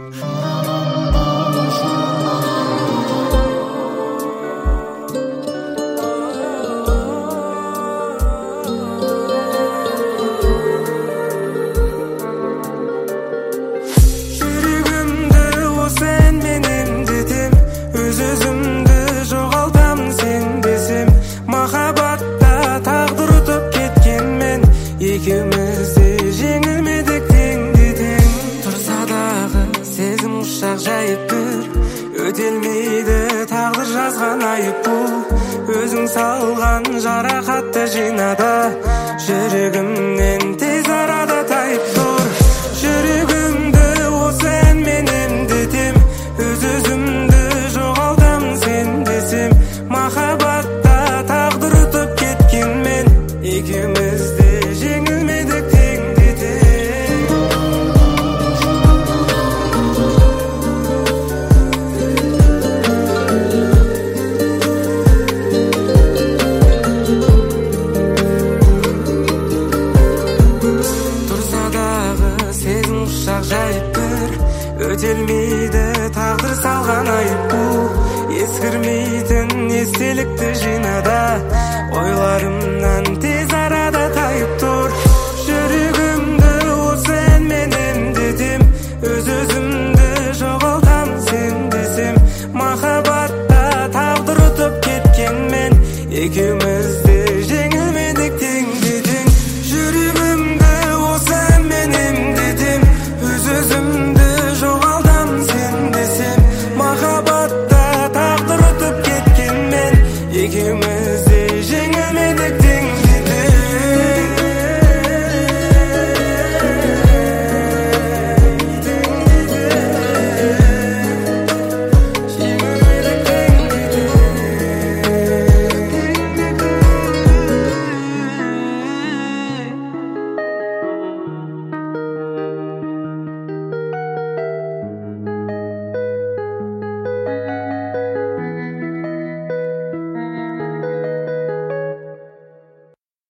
Екеумізде жеңілмедік тең-тең. Тұрса дағы сезім ұшақ жайып бір, өтелмейді тағдыр жазған айып бұл. Өзің салған жарақатты жинада, жүрегімнен тез арада тайып тұр. Жүрегімді осы әнмен емдетем, өз-өзімді жоғалтамын сен десем. Махаббатта тағдыр ұтып кеткенмен, екеумізде жеңілмедік тең-тең. Тұрса дағы сезім ұшақ жайып бір, өтелмейді тағдыр салған айып бұл. Ескірмейтін естелікті жинада, ойларымнан